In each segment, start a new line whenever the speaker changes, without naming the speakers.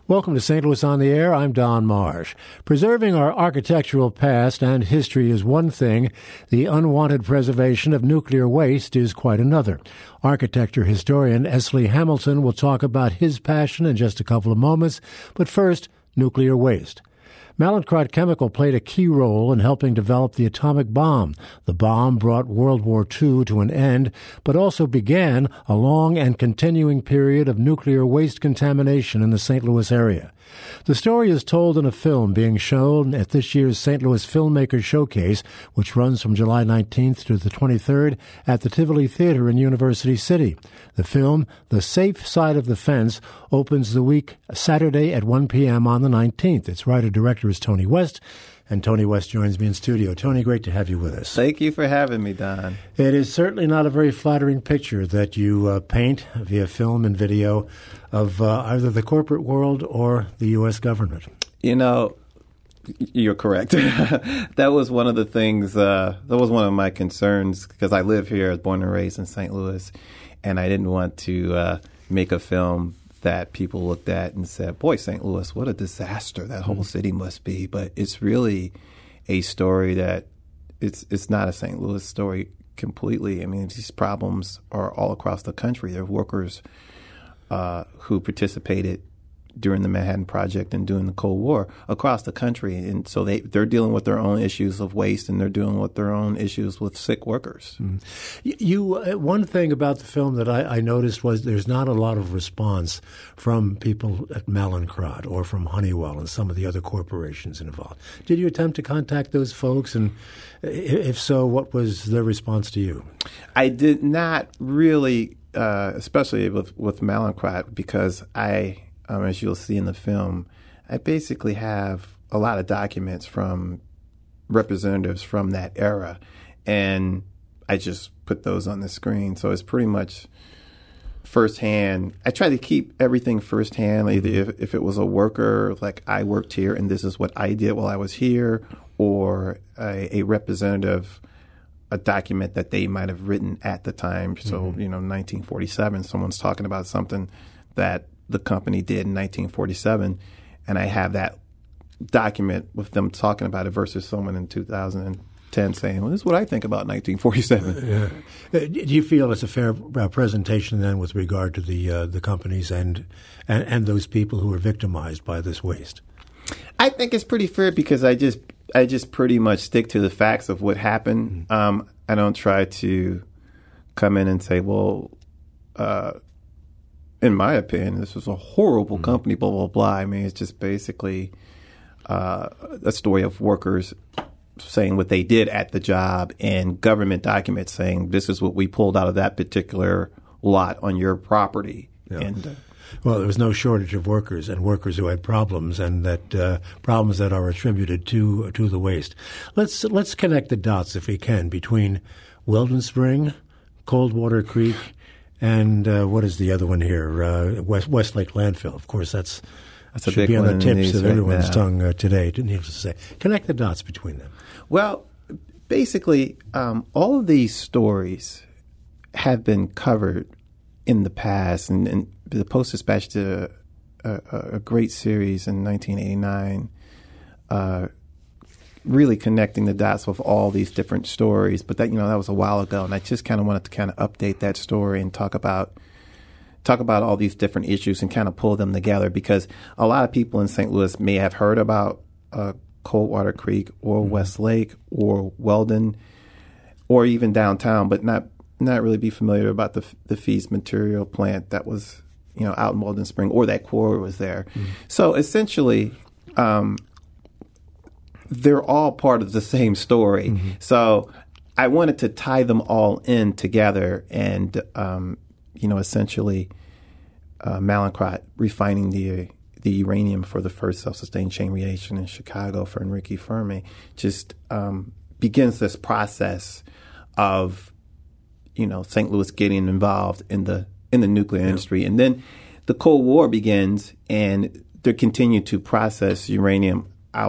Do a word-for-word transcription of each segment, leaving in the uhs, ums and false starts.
Welcome to Saint Louis on the Air. I'm Don Marsh. Preserving our architectural past and history is one thing. The unwanted preservation of nuclear waste is quite another. Architecture historian Esley Hamilton will talk about his passion in just a couple of moments. But first, nuclear waste. Mallinckrodt Chemical played a key role in helping develop the atomic bomb. The bomb brought World War Two to an end, but also began a long and continuing period of nuclear waste contamination in the Saint Louis area. The story is told in a film being shown at this year's Saint Louis Filmmakers Showcase, which runs from July nineteenth to the twenty-third at the Tivoli Theater in University City. The film, The Safe Side of the Fence, opens the week Saturday at one p.m. on the nineteenth. Its writer-director is Tony West, and Tony West joins me in studio. Tony, great to have you with us.
Thank you for having me, Don.
It is certainly not a very flattering picture that you uh, paint via film and video of uh, either the corporate world or the U S government.
You know, you're correct. That was one of the things, uh, that was one of my concerns, because I live here, I was born and raised in Saint Louis, and I didn't want to uh, make a film that people looked at and said, boy, Saint Louis, what a disaster that whole city must be. But it's really a story that it's it's not a Saint Louis story completely. I mean, these problems are all across the country. There are workers uh, who participated during the Manhattan Project and during the Cold War across the country. And so they, they're dealing with their own issues of waste, and they're dealing with their own issues with sick workers.
Mm. You, uh, one thing about the film that I, I noticed was there's not a lot of response from people at Mallinckrodt or from Honeywell and some of the other corporations involved. Did you attempt to contact those folks? And if so, what was their response to you?
I did not really, uh, especially with, with Mallinckrodt, because I... Um, as you'll see in the film, I basically have a lot of documents from representatives from that era, and I just put those on the screen. So it's pretty much firsthand. I try to keep everything firsthand, either if, if it was a worker, like I worked here and this is what I did while I was here, or a, a representative, a document that they might have written at the time. So, mm-hmm. you know, nineteen forty-seven, someone's talking about something that the company did in nineteen forty-seven, and I have that document with them talking about it versus someone in two thousand ten saying, well, this is what I think about nineteen forty-seven.
Yeah. Do you feel it's a fair uh, presentation then with regard to the uh, the companies and, and and those people who are victimized by this waste?
I think it's pretty fair because I just I just pretty much stick to the facts of what happened. Mm-hmm. Um, I don't try to come in and say, well, uh, in my opinion, this was a horrible mm-hmm. company, blah, blah, blah. I mean, it's just basically uh, a story of workers saying what they did at the job and government documents saying this is what we pulled out of that particular lot on your property.
Yeah.
And, uh,
well, there was no shortage of workers and workers who had problems, and that uh, problems that are attributed to to the waste. Let's let's connect the dots, if we can, between Weldon Spring, Coldwater Creek, and uh, what is the other one here? Uh, West Westlake Landfill. Of course, that's,
that's
should
a big
be on
one
the tips of
right
everyone's
now.
tongue uh, today, needless to say. Connect the dots between them.
Well, basically, um, all of these stories have been covered in the past, and, and the Post-Dispatch did a, a, a great series in nineteen eighty-nine, uh, really connecting the dots with all these different stories. But that, you know, that was a while ago, and I just kind of wanted to kind of update that story and talk about talk about all these different issues and kind of pull them together, because a lot of people in Saint Louis may have heard about uh, Coldwater Creek or mm-hmm. Westlake or Weldon or even downtown, but not not really be familiar about the the Fees material plant that was, you know, out in Weldon Spring, or that quarry was there. Mm-hmm. So essentially, um, they're all part of the same story. Mm-hmm. So I wanted to tie them all in together, and um, you know, essentially, uh, Mallinckrodt refining the the uranium for the first self-sustained chain reaction in Chicago for Enrique Fermi just um, begins this process of, you know, Saint Louis getting involved in the in the nuclear yeah. industry, and then the Cold War begins, and they continue to process uranium out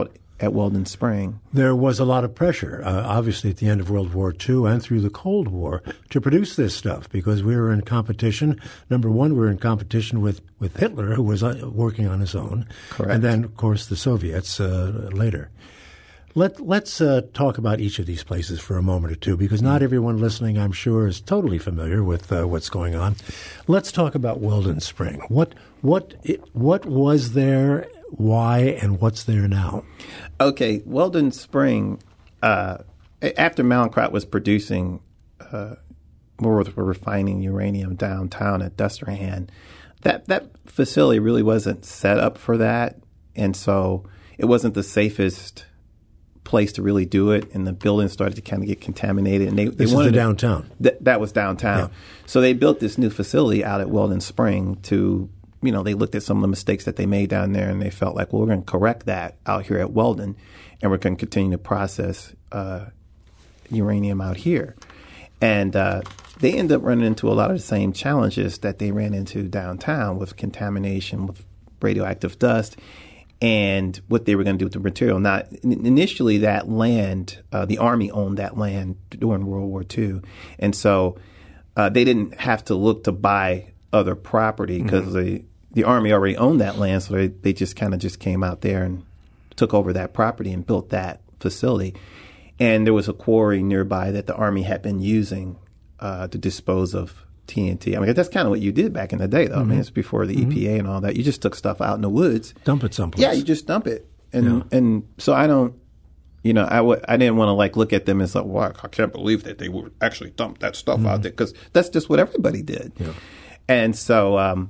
at Weldon Spring.
There was a lot of pressure, uh, obviously, at the end of World War Two and through the Cold War to produce this stuff because we were in competition. Number one, we were in competition with, with Hitler, who was uh, working on his own.
Correct.
And then, of course, the Soviets uh, later. Let, let's uh, talk about each of these places for a moment or two, because not everyone listening, I'm sure, is totally familiar with uh, what's going on. Let's talk about Weldon Spring. What what it, what was there, why, and what's there now?
Okay, Weldon Spring, uh, after Mallinckrodt was producing, uh, more were refining uranium downtown at Destrehan, that, that facility really wasn't set up for that, and so it wasn't the safest place to really do it, and the buildings started to kind of get contaminated. And they, they
this
wanted
is the
to,
downtown.
Th- that was downtown.
Yeah.
So they built this new facility out at Weldon Spring to, you know, they looked at some of the mistakes that they made down there, and they felt like, well, we're going to correct that out here at Weldon, and we're going to continue to process uh, uranium out here. And uh, they ended up running into a lot of the same challenges that they ran into downtown with contamination, with radioactive dust, and what they were going to do with the material. Now, initially, that land, uh, the Army owned that land during World War Two. And so uh, they didn't have to look to buy other property because mm-hmm. the, the Army already owned that land. So they, they just kind of just came out there and took over that property and built that facility. And there was a quarry nearby that the Army had been using uh, to dispose of T N T. I mean, that's kind of what you did back in the day, though. Mm-hmm. I mean, it's before the mm-hmm. E P A and all that. You just took stuff out in the woods.
Dump it someplace.
Yeah, you just dump it. And
yeah.
and so I don't, you know, I, w- I didn't want to, like, look at them and say, well, I can't believe that they would actually dump that stuff mm-hmm. out there, because that's just what everybody did.
Yeah.
And so, um,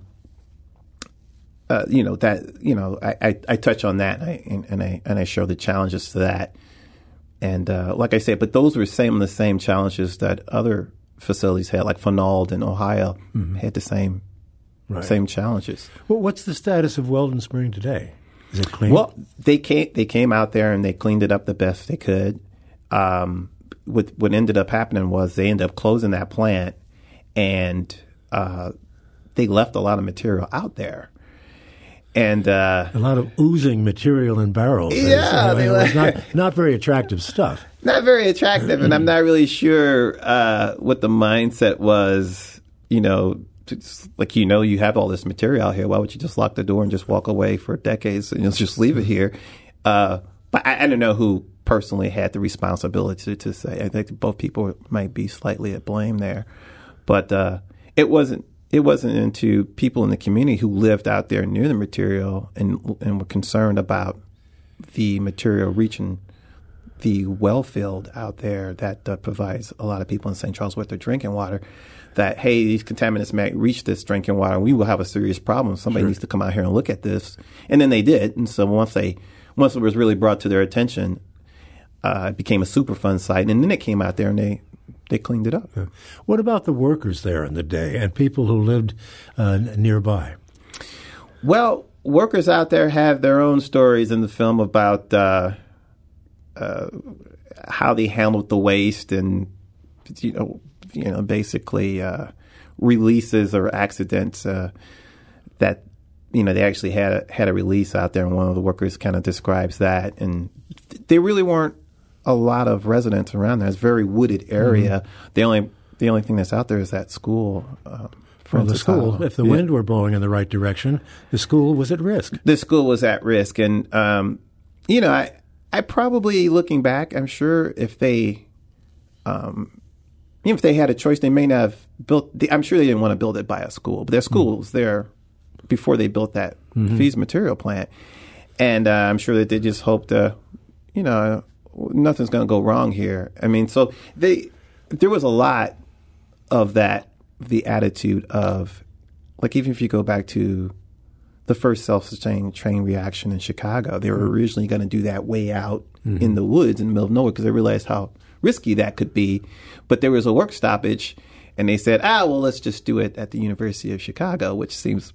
uh, you know, that, you know, I, I, I touch on that, and I, and, and I and I show the challenges to that. And uh, like I said, but those were some of the same challenges that other facilities had, like Fanauld in Ohio, mm-hmm. had the same right. same challenges.
Well, what's the status of Weldon Spring today? Is it clean?
Well, they came they came out there and they cleaned it up the best they could. Um, what what ended up happening was they ended up closing that plant, and uh, they left a lot of material out there. And uh,
a lot of oozing material in barrels.
Yeah,
I mean, it was not not very attractive stuff.
Not very attractive, and I'm not really sure uh, what the mindset was. You know, just, like, you know, you have all this material out here. Why would you just lock the door and just walk away for decades and you'll just leave it here? Uh, but I, I don't know who personally had the responsibility to, to say. I think both people might be slightly at blame there, but uh, it wasn't. It wasn't into people in the community who lived out there near the material and and were concerned about the material reaching the well field out there that uh, provides a lot of people in Saint Charles with their drinking water, that, hey, these contaminants may reach this drinking water and we will have a serious problem. Somebody sure. needs to come out here and look at this. And then they did. And so once they once it was really brought to their attention, uh, it became a Superfund site. And then it came out there and they They cleaned it up.
Yeah. What about the workers there in the day and people who lived uh, nearby?
Well, workers out there have their own stories in the film about uh, uh, how they handled the waste and, you know, you know, basically uh, releases or accidents uh, that, you know, they actually had a, had a release out there, and one of the workers kind of describes that. And they really weren't a lot of residents around there. It's a very wooded area. Mm-hmm. The only the only thing that's out there is that school. Uh,
Well, the school, if the
yeah.
wind were blowing in the right direction, the school was at risk.
The school was at risk. And, um, you know, I, I probably, looking back, I'm sure if they, um, even if they had a choice, they may not have built, the, I'm sure they didn't want to build it by a school, but their school mm-hmm. was there before they built that mm-hmm. Fees material plant. And uh, I'm sure that they just hoped to, you know, nothing's going to go wrong here. I mean, so they, there was a lot of that, the attitude of, like, even if you go back to the first self-sustained train reaction in Chicago, they were originally going to do that way out mm-hmm. in the woods in the middle of nowhere because they realized how risky that could be. But there was a work stoppage, and they said, ah, well, let's just do it at the University of Chicago, which seems,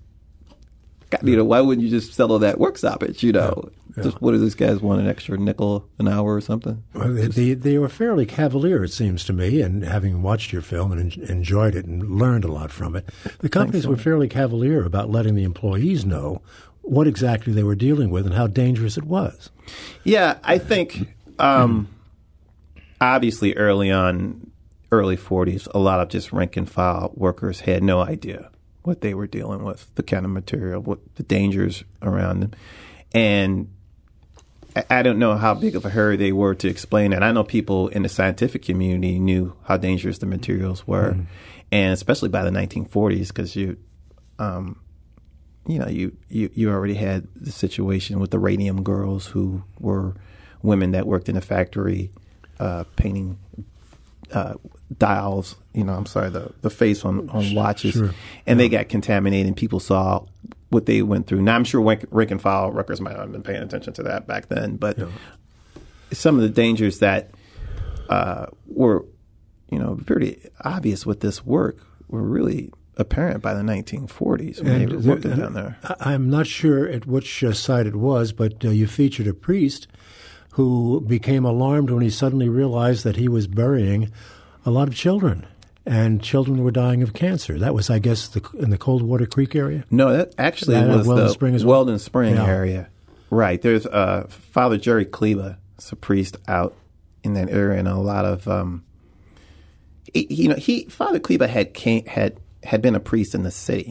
you know, why wouldn't you just settle that work stoppage, you know? Yeah. Yeah. Just, what do these guys want, an extra nickel an hour or something?
Well, they, they were fairly cavalier, it seems to me, and having watched your film and en- enjoyed it and learned a lot from it, the companies were fairly cavalier about letting the employees know what exactly they were dealing with and how dangerous it was.
Yeah, I think um, obviously early on, early forties, a lot of just rank and file workers had no idea what they were dealing with, the kind of material, what the dangers around them. And I don't know how big of a hurry they were to explain it. I know people in the scientific community knew how dangerous the materials were, mm. and especially by the nineteen forties, because you, um, you know, you, you you already had the situation with the radium girls, who were women that worked in a factory uh, painting uh, dials. You know, I'm sorry, the the face on on watches, sure. and yeah. they got contaminated, and people saw what they went through. Now, I'm sure rank, rank and file workers might not have been paying attention to that back then, but yeah. some of the dangers that uh, were, you know, pretty obvious with this work were really apparent by the nineteen forties when and they were working there, down there.
I'm not sure at which uh, site it was, but uh, you featured a priest who became alarmed when he suddenly realized that he was burying a lot of children. And children were dying of cancer. That was, I guess, the, in the Coldwater Creek area?
No, that actually that was Weldon the Spring as well? Weldon Spring yeah. area. Right. There's uh, Father Jerry Kleba, is a priest out in that area, and a lot of, um, he, you know, he Father Kleba had came, had had been a priest in the city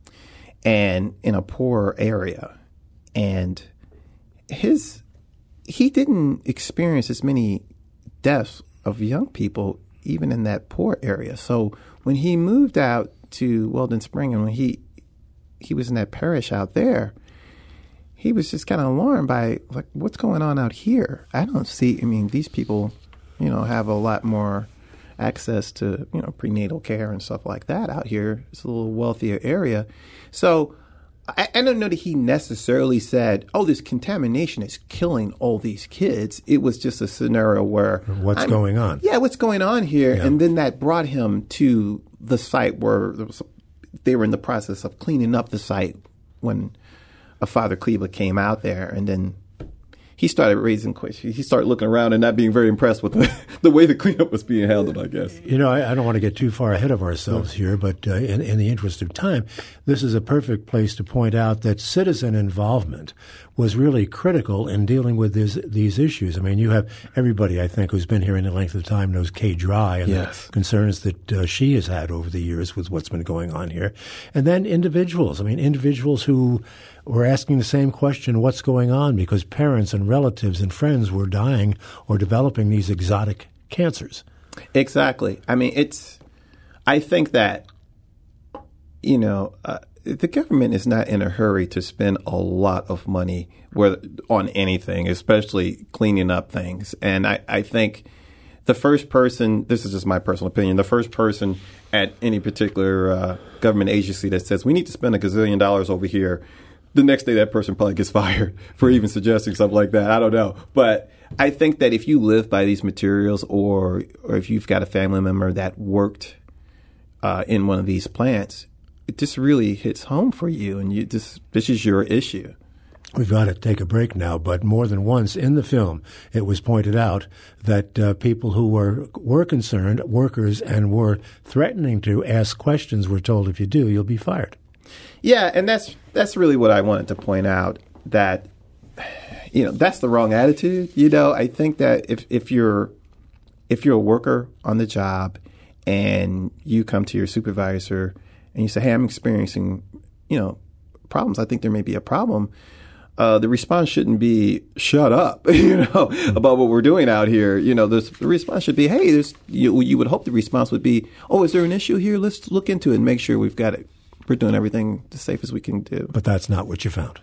and in a poor area, and his he didn't experience as many deaths of young people even in that poor area. So when he moved out to Weldon Spring, and when he he was in that parish out there, he was just kind of alarmed by, like, what's going on out here? I don't see, I mean, these people, you know, have a lot more access to, you know, prenatal care and stuff like that out here. It's a little wealthier area. So I, I don't know that he necessarily said, oh, this contamination is killing all these kids. It was just a scenario where...
What's I'm, going on?
Yeah, what's going on here? Yeah. And then that brought him to the site where there was, they were in the process of cleaning up the site when a Father Kleba came out there. And then he started raising questions. He started looking around and not being very impressed with the, the way the cleanup was being handled, I guess.
You know, I, I don't want to get too far ahead of ourselves here, but uh, in, in the interest of time, this is a perfect place to point out that citizen involvement was really critical in dealing with this, these issues. I mean, you have everybody, I think, who's been here any length of time knows Kay Dry and
yes.
the concerns that uh, she has had over the years with what's been going on here. And then individuals. I mean, individuals who were asking the same question, what's going on? Because parents and relatives and friends were dying or developing these exotic cancers.
Exactly. I mean, it's, I think that, you know, uh, the government is not in a hurry to spend a lot of money whether, on anything, especially cleaning up things. And I, I think the first person, this is just my personal opinion, the first person at any particular uh, government agency that says we need to spend a gazillion dollars over here, the next day that person probably gets fired for even suggesting something like that. I don't know. But I think that if you live by these materials, or or if you've got a family member that worked uh, in one of these plants, it just really hits home for you, and you just this is your issue.
We've got to take a break now, but more than once in the film, it was pointed out that uh, people who were were concerned, workers, and were threatening to ask questions were told, if you do, you'll be fired.
Yeah, and that's that's really what I wanted to point out, that, you know, that's the wrong attitude. You know, I think that if, if you're if you're a worker on the job and you come to your supervisor and you say, hey, I'm experiencing, you know, problems, I think there may be a problem. Uh, the response shouldn't be shut up, you know, about what we're doing out here. You know, the response should be, hey, there's, you, you would hope the response would be, oh, is there an issue here? Let's look into it and make sure we've got it. We're doing everything as safe as we can do.
But that's not what you found.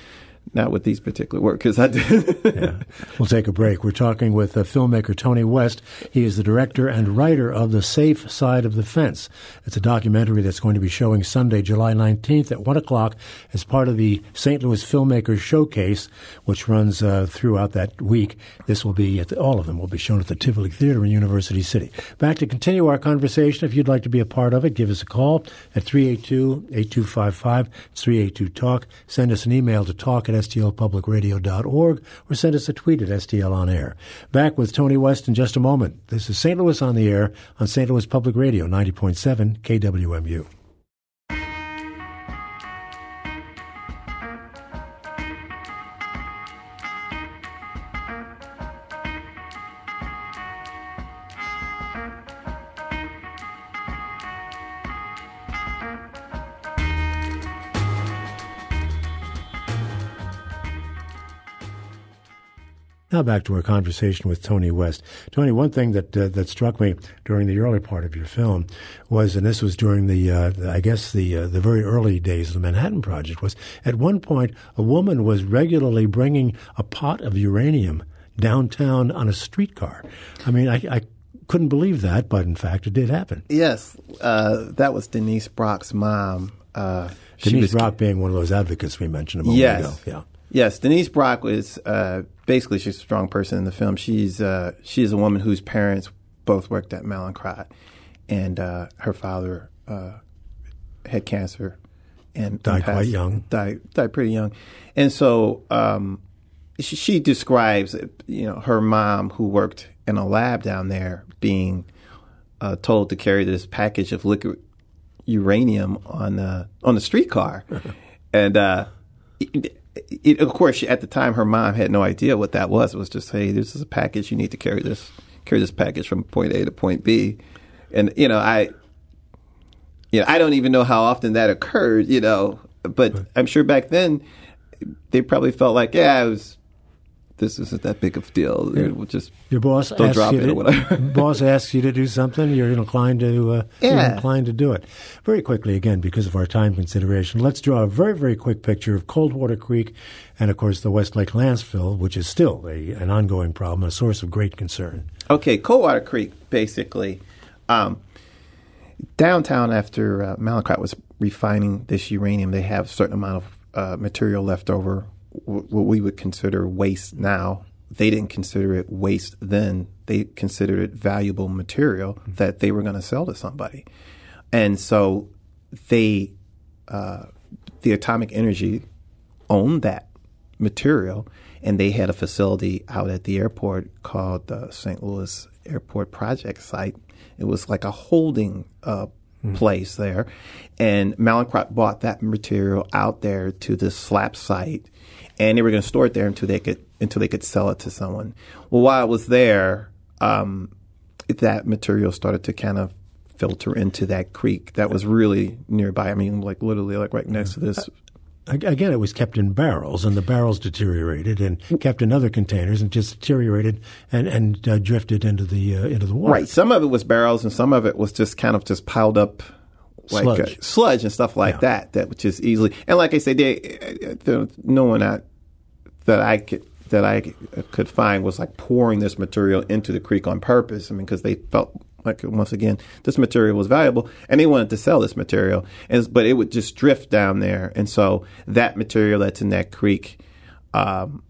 Not with these particular workers. I did.
Yeah. We'll take a break. We're talking with uh, filmmaker Tony West. He is the director and writer of The Safe Side of the Fence. It's a documentary that's going to be showing Sunday, July nineteenth at one o'clock as part of the Saint Louis Filmmakers Showcase, which runs uh, throughout that week. This will be, at the, all of them will be shown at the Tivoli Theater in University City. Back to continue our conversation. If you'd like to be a part of it, give us a call at three eight two, eight two five five. It's three eight two talk. Send us an email to talk at S T L public radio dot org or send us a tweet at S T L On Air. Back with Tony West in just a moment. This is Saint Louis on the Air on Saint Louis Public Radio, ninety point seven K W M U. Now back to our conversation with Tony West. Tony, one thing that uh, that struck me during the early part of your film was, and this was during the, uh, the I guess the uh, the very early days of the Manhattan Project, was at one point a woman was regularly bringing a pot of uranium downtown on a streetcar. I mean, I, I couldn't believe that, but in fact, it did happen.
Yes, uh, that was Denise Brock's mom. Uh,
Denise Brock being one of those advocates we mentioned a moment
yes.
ago. Yeah.
Yes, Denise Brock was uh, basically she's a strong person in the film. She's uh, she's a woman whose parents both worked at Mallinckrodt, and uh, her father uh, had cancer and
died
passed,
quite young.
Died died pretty young, and so um, she, she describes you know her mom who worked in a lab down there being uh, told to carry this package of liquid uranium on the on the streetcar, and. Uh, it, It, of course, she, at the time, her mom had no idea what that was. It was just, hey, this is a package. You need to carry this, carry this package from point A to point B. And you know, I, you know, I don't even know how often that occurred. You know, but I'm sure back then they probably felt like, yeah, it was. This isn't that big of a deal.
Yeah.
We'll just
your boss
don't
asks
drop
you
it
to,
or whatever.
boss asks you to do something, you're inclined to uh,
yeah.
you're inclined to do it. Very quickly, again, because of our time consideration, let's draw a very, very quick picture of Coldwater Creek and, of course, the Westlake landfill, which is still a, an ongoing problem, a source of great concern.
Okay, Coldwater Creek, basically, um, downtown after uh, Mallinckrodt was refining this uranium, they have a certain amount of uh, material left over, w- what we would consider waste now. They didn't consider it waste then. They considered it valuable material mm-hmm. that they were going to sell to somebody. And so they, uh, the Atomic Energy owned that material, and they had a facility out at the airport called the Saint Louis Airport Project Site. It was like a holding uh, mm-hmm. place there. And Mallinckrodt bought that material out there to this slap site, and they were going to store it there until they could until they could sell it to someone. Well, while it was there, um, that material started to kind of filter into that creek that was really nearby. I mean, like literally, like right next to this.
Again, it was kept in barrels, and the barrels deteriorated, and kept in other containers, and just deteriorated and and uh, drifted into the uh, into the water.
Right. Some of it was barrels, and some of it was just kind of just piled up. Like
sludge.
Uh, sludge and stuff like yeah. that, that which is easily, and like I said, they, uh, no one I, that I could that I could find was like pouring this material into the creek on purpose. I mean, because they felt like once again this material was valuable, and they wanted to sell this material, and but it would just drift down there, and so that material that's in that creek, um,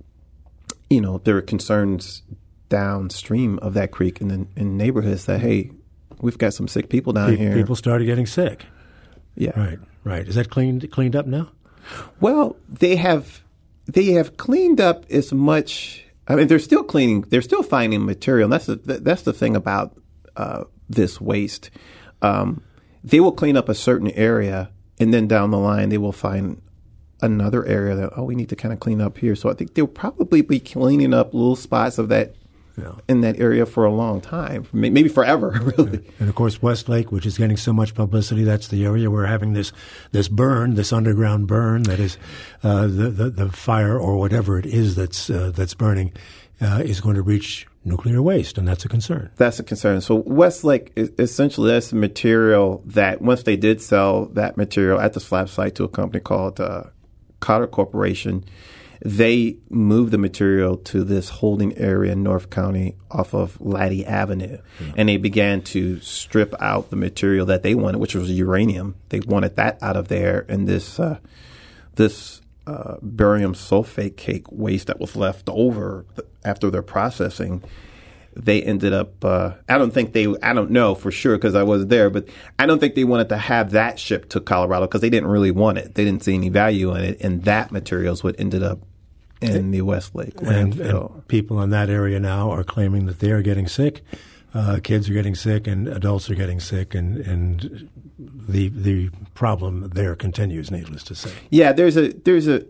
you know, there were concerns downstream of that creek in the in neighborhoods that hey. We've got some sick people down
people,
here.
People started getting sick.
Yeah.
Right, right. Is that cleaned cleaned up now?
Well, they have they have cleaned up as much. I mean, they're still cleaning. They're still finding material. And that's the that's the thing about uh, this waste. Um, they will clean up a certain area, and then down the line, they will find another area that oh, we need to kind of clean up here. So I think they'll probably be cleaning up little spots of that. Yeah. In that area for a long time, maybe forever, really.
And of course, Westlake, which is getting so much publicity, that's the area where having this this burn, this underground burn, that is uh, the, the the fire or whatever it is that's uh, that's burning, uh, is going to reach nuclear waste, and that's a concern.
That's a concern. So Westlake, essentially, that's the material that once they did sell that material at the slab site to a company called uh, Cotter Corporation. They moved the material to this holding area in North County off of Laddie Avenue. Yeah. And they began to strip out the material that they wanted, which was uranium. They wanted that out of there. And this uh, this uh, barium sulfate cake waste that was left over after their processing, they ended up, uh, I don't think they, I don't know for sure because I wasn't there, but I don't think they wanted to have that shipped to Colorado because they didn't really want it. They didn't see any value in it. And that material is what ended up in the Westlake landfill.
And, and people in that area now are claiming that they are getting sick. Uh, kids are getting sick and adults are getting sick, and, and the the problem there continues, needless to say.
Yeah, there's a there's a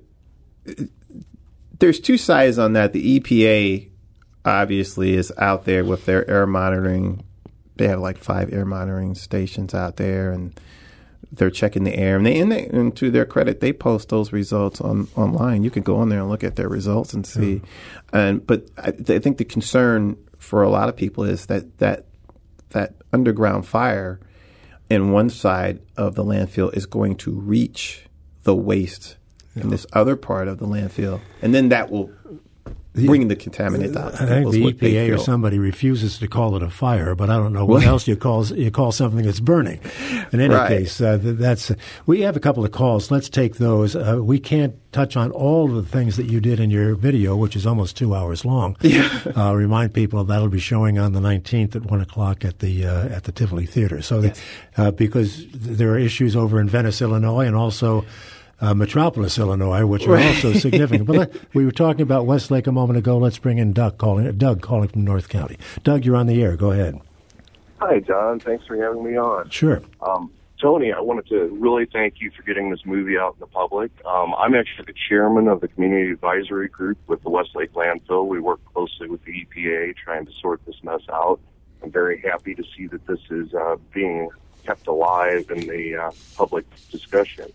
there's two sides on that. The E P A obviously is out there with their air monitoring. They have like five air monitoring stations out there, and they're checking the air, and they and, they, and to their credit, they post those results on online. You can go on there and look at their results and see. Mm. And but I, I think the concern for a lot of people is that that that underground fire in one side of the landfill is going to reach the waste yeah. in this other part of the landfill, and then that will bring the contaminant out.
I think the E P A or somebody refuses to call it a fire, but I don't know what else you call you call something that's burning. In any
right.
case, uh, that's uh, we have a couple of calls. Let's take those. Uh, we can't touch on all of the things that you did in your video, which is almost two hours long.
Yeah.
uh, remind people that'll be showing on the nineteenth at one o'clock at the uh, at the Tivoli Theater. So, yes. that, uh, because there are issues over in Venice, Illinois, and also. Uh, Metropolis, Illinois, which are
right.
also significant. But let, we were talking about Westlake a moment ago. Let's bring in Doug calling. Doug calling from North County. Doug, you're on the air. Go ahead.
Hi, John. Thanks for having me on.
Sure.
Um, Tony, I wanted to really thank you for getting this movie out in the public. Um, I'm actually the chairman of the Community Advisory Group with the Westlake Landfill. We work closely with the E P A trying to sort this mess out. I'm very happy to see that this is uh, being kept alive in the uh, public discussion.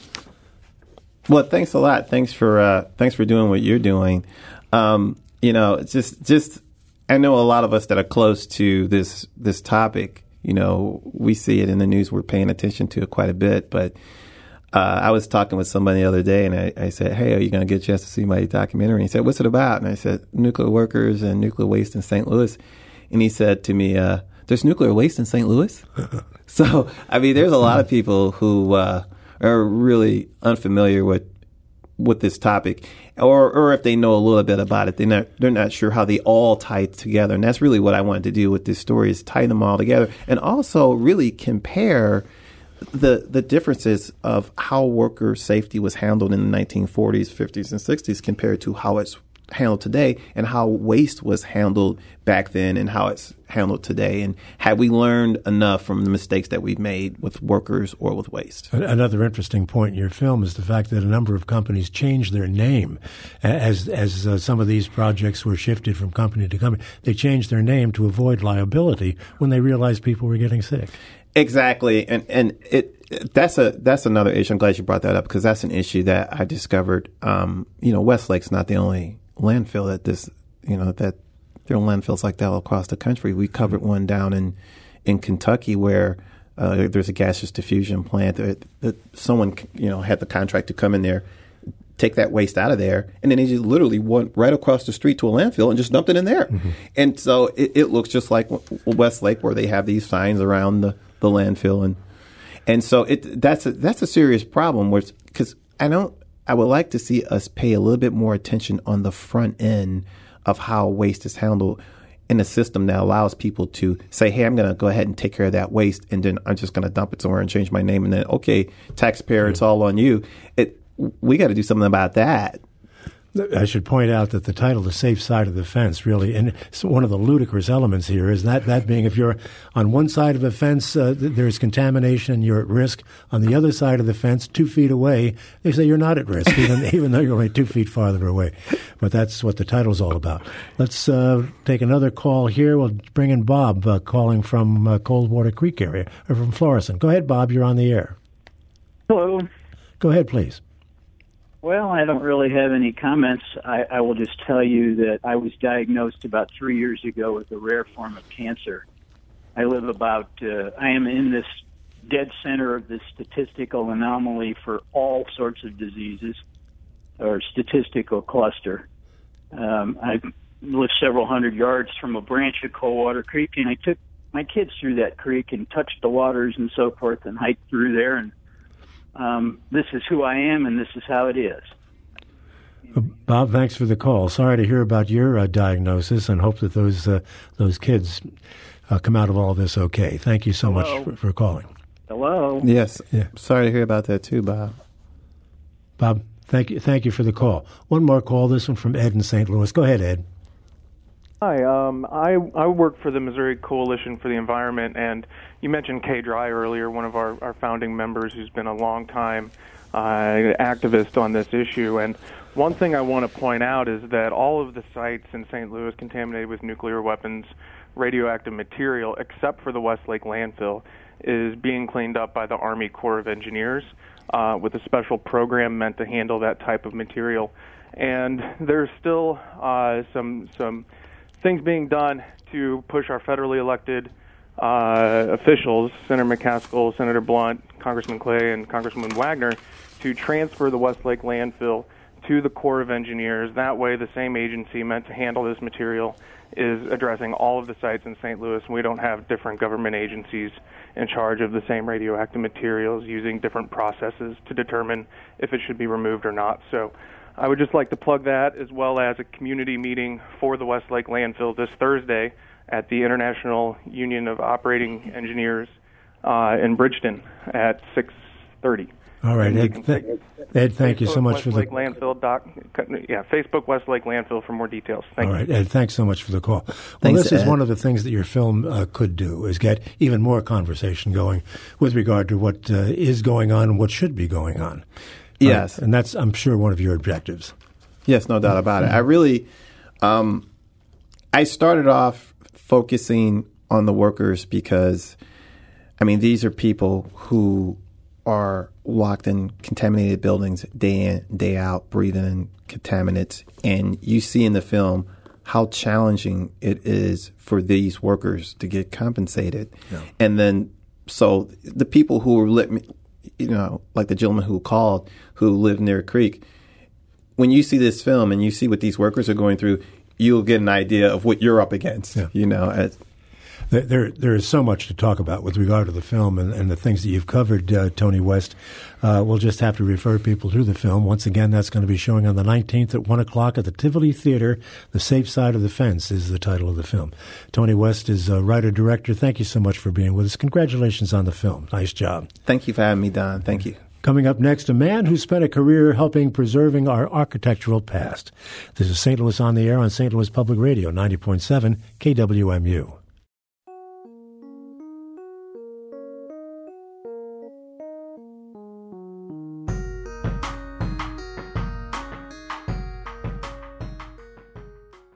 Well, thanks a lot. Thanks for uh, thanks for doing what you're doing. Um, you know, it's just just I know a lot of us that are close to this this topic. You know, we see it in the news. We're paying attention to it quite a bit. But uh, I was talking with somebody the other day, and I, I said, "Hey, are you going to get a chance to see my documentary?" And he said, "What's it about?" And I said, "Nuclear workers and nuclear waste in Saint Louis." And he said to me, uh, "There's nuclear waste in Saint Louis?" So, I mean, there's a lot of people who. Uh, are really unfamiliar with with this topic, or or if they know a little bit about it, they're not they're not sure how they all tie together. And that's really what I wanted to do with this story, is tie them all together, and also really compare the the differences of how worker safety was handled in the nineteen forties, fifties, and sixties compared to how it's handled today, and how waste was handled back then and how it's handled today. And have we learned enough from the mistakes that we've made with workers or with waste?
Another interesting point in your film is the fact that a number of companies changed their name as as uh, some of these projects were shifted from company to company. They changed their name to avoid liability when they realized people were getting sick.
Exactly. And and it that's a that's another issue. I'm glad you brought that up, because that's an issue that I discovered. Um, you know, Westlake's not the only landfill that this, you know, that there are landfills like that all across the country. We covered one down in, in Kentucky where uh, there's a gaseous diffusion plant that, that someone, you know, had the contract to come in there, take that waste out of there, and then they just literally went right across the street to a landfill and just dumped it in there. Mm-hmm. And so it, it looks just like Westlake, where they have these signs around the, the landfill. And and so it that's a, that's a serious problem, because I don't, I would like to see us pay a little bit more attention on the front end of how waste is handled in a system that allows people to say, hey, I'm going to go ahead and take care of that waste, and then I'm just going to dump it somewhere and change my name, and then, okay, taxpayer, mm-hmm. it's all on you. It, we got to do something about that.
I should point out that the title, The Safe Side of the Fence, really, and one of the ludicrous elements here is that, that being, if you're on one side of a fence, uh, there's contamination and you're at risk. On the other side of the fence, two feet away, they say you're not at risk, even, even though you're only two feet farther away. But that's what the title's all about. Let's uh, take another call here. We'll bring in Bob, uh, calling from uh, Coldwater Creek area, or from Florissant. Go ahead, Bob, you're on the air.
Hello.
Go ahead, please.
Well, I don't really have any comments. I, I will just tell you that I was diagnosed about three years ago with a rare form of cancer. I live about, uh, I am in this dead center of this statistical anomaly for all sorts of diseases, or statistical cluster. Um, I live several hundred yards from a branch of Coldwater Creek, and I took my kids through that creek and touched the waters and so forth and hiked through there, and Um, this is who I am, and this is how it is.
Bob, thanks for the call. Sorry to hear about your uh, diagnosis, and hope that those uh, those kids uh, come out of all of this okay. Thank you so
Hello.
much for, for calling.
Hello.
Yes.
Yeah.
Sorry to hear about that too, Bob.
Bob, thank you. Thank you for the call. One more call. This one from Ed in Saint Louis. Go ahead, Ed.
Hi, um, I, I work for the Missouri Coalition for the Environment, and you mentioned Kay Dry earlier, one of our, our founding members who's been a long time uh, activist on this issue. And one thing I want to point out is that all of the sites in Saint Louis contaminated with nuclear weapons, radioactive material, except for the Westlake landfill. is being cleaned up by the Army Corps of Engineers uh, with a special program meant to handle that type of material. And there's still uh, some some things being done to push our federally elected uh, officials, Senator McCaskill, Senator Blunt, Congressman Clay, and Congresswoman Wagner, to transfer the Westlake landfill to the Corps of Engineers. That way, the same agency meant to handle this material is addressing all of the sites in Saint Louis, and we don't have different government agencies in charge of the same radioactive materials using different processes to determine if it should be removed or not. So I would just like to plug that, as well as a community meeting for the Westlake landfill this Thursday at the International Union of Operating Engineers uh, in Bridgeton at six thirty.
All right, Ed, th- Ed, thank
Facebook
you so much
Westlake
for the
landfill. Doc, yeah, Facebook Westlake landfill for more details. Thank
All
you.
right, Ed, thanks so much for the call. Well,
Thanks,
this is
Ed.
one of the things that your film uh, could do, is get even more conversation going with regard to what uh, is going on and what should be going on.
Yes.
Uh, and that's, I'm sure, one of your objectives.
Yes, no doubt about it. I really, um, I started off focusing on the workers because, I mean, these are people who are locked in contaminated buildings day in, day out, breathing in contaminants. And you see in the film how challenging it is for these workers to get compensated. Yeah. And then, so the people who were, lit, you know, like the gentleman who called, who lived near a creek, when you see this film and you see what these workers are going through, you'll get an idea of what you're up against, yeah. you know, as,
There, there is so much to talk about with regard to the film and, and the things that you've covered, uh, Tony West. Uh, we'll just have to refer people to the film. Once again, that's going to be showing on the nineteenth at one o'clock at the Tivoli Theater. The Safe Side of the Fence is the title of the film. Tony West is a writer-director. Thank you so much for being with us. Congratulations on the film. Nice job.
Thank you for having me, Don. Thank you.
Coming up next, a man who spent a career helping preserving our architectural past. This is Saint Louis on the Air on Saint Louis Public Radio, ninety point seven K W M U.